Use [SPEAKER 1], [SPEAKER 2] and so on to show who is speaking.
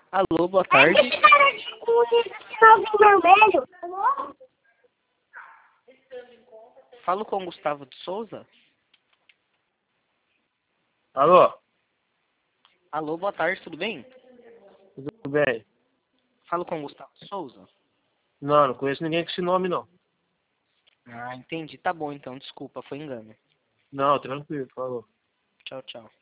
[SPEAKER 1] Alô, boa tarde.
[SPEAKER 2] Esse cara com esse sinalzinho vermelho. Alô?
[SPEAKER 1] Falo com o Gustavo de Souza.
[SPEAKER 3] Alô?
[SPEAKER 1] Alô, boa tarde, tudo bem?
[SPEAKER 3] Tudo bem?
[SPEAKER 1] Falo com o Gustavo de Souza.
[SPEAKER 3] Não conheço ninguém com esse nome, não.
[SPEAKER 1] Ah, entendi. Tá bom então, desculpa, foi engano.
[SPEAKER 3] Não, tranquilo, falou.
[SPEAKER 1] Tchau, tchau.